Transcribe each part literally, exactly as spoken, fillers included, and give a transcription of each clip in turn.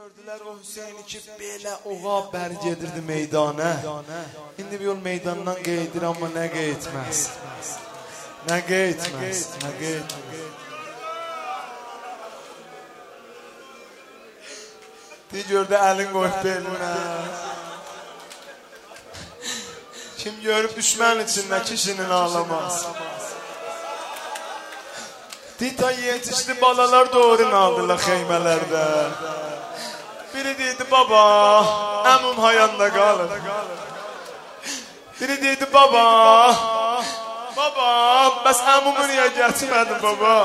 gördülər o Hüseyni ki, belə oğa bər gedirdi meydana. İndi bir yol meydandan qeydir, amma nə qeytməz. Nə qeytməz, nə qeytməz. Deyir, gördü əlin qoyub belinə. Kim görüb düşmən içində kişinin ağlamaz. Dita yetişdi balalar doğrunu aldılar xeymələrdə. Biri deydi baba, əmum hayanda qalır. Biri deydi baba, baba, bəs əmumu niyə gətirmədin baba?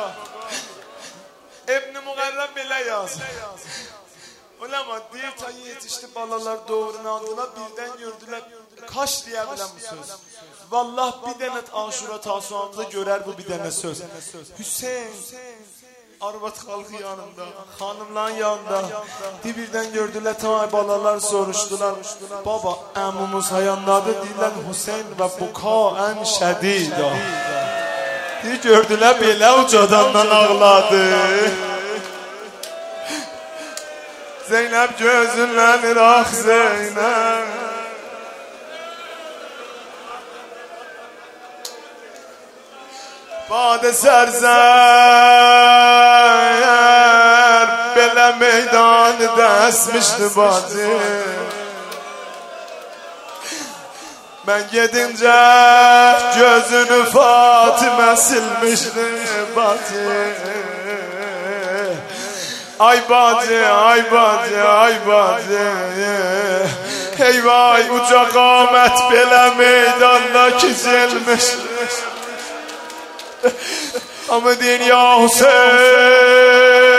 İbn-i Müqərrəm belə yazır. Ulema deyir ta yetişdi balalar doğrunu aldılar, birdən gördülər. Kaç deyə bilən bu söz? Vallah bir dənə Aşura tasuamızda görər bu bir dənə söz. Hüseyin arvad xalqı yanında, xanımların yanında. Birdən gördülər, tamam balalar soruşdular. Baba əmumuz hayandadır, deyirlər Hüseyin və buka ən şədid. Deyir, gördülər belə ucadandan ağladı. Zeynəb gözünlənir, ah Zeynəb. Badə sərzər, belə meydanı dəsmişdi bacı. Mən gedincə gözünü Fatimə silmişdi bacı. Ay bacı, ay bacı, ay bacı. Hey vay uca qamət belə meydanda kizilmiş. Ama deyin ya Hüseyin.